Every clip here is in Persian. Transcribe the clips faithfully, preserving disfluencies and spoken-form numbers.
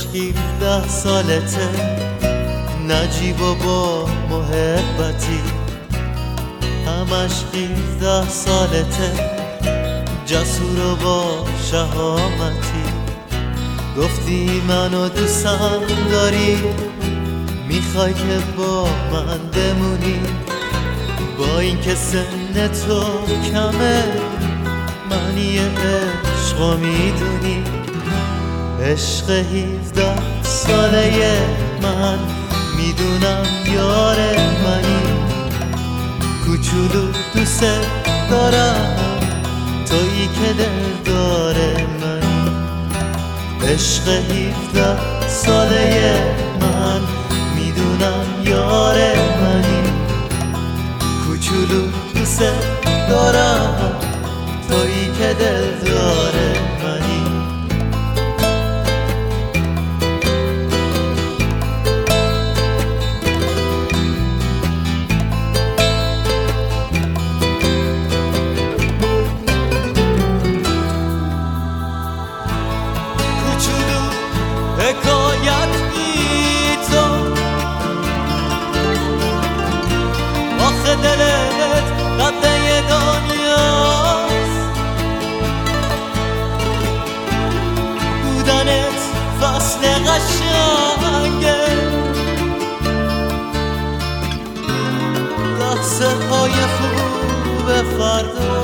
ده سالته، نجیب و با محبتی. همش ده سالته، جسور و با شهامتی. گفتی منو دوستم داری، میخوای که با من بمونی. با این که سن تو کمه، معنی عشقو میدونی. عشق هفده ساله من، میدونم یار منی. کوچولو دوست دارم، تویی که دلدار منی. عشق هفده ساله من، میدونم یار منی. کوچولو دوست دارم، تویی که دلدار منی. حکایت بی تو، آخه دلت قطعه دنیاست. بودنت فصل قشنگه، لحظه های خوب فردا.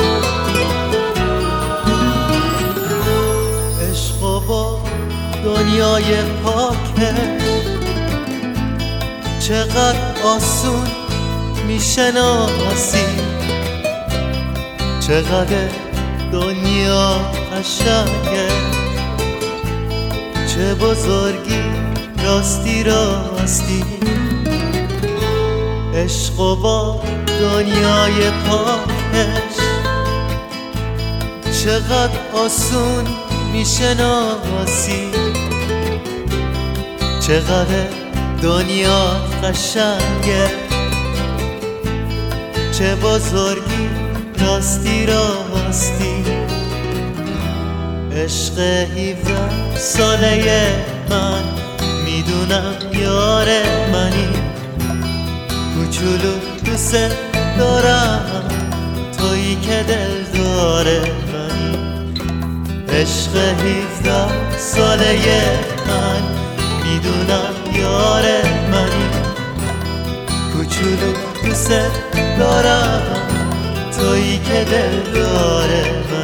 عشق و با دنیای پاکش چقدر آسون میشناسی. چقدر دنیا قشنگه، چه بزرگی راستی راستی. عشق و با دنیای پاکش چقدر آسون میشناسی. چقدر دنیا قشنگه، چه بزرگی راستی راستی. عشق هفده ساله من، میدونم یار منی. کوچولو دوست دارم، تویی که دلدار منی. عشق هفده ساله من، میدونم یار منی. کوچولو دوست دارم، تویی که دلدار منی.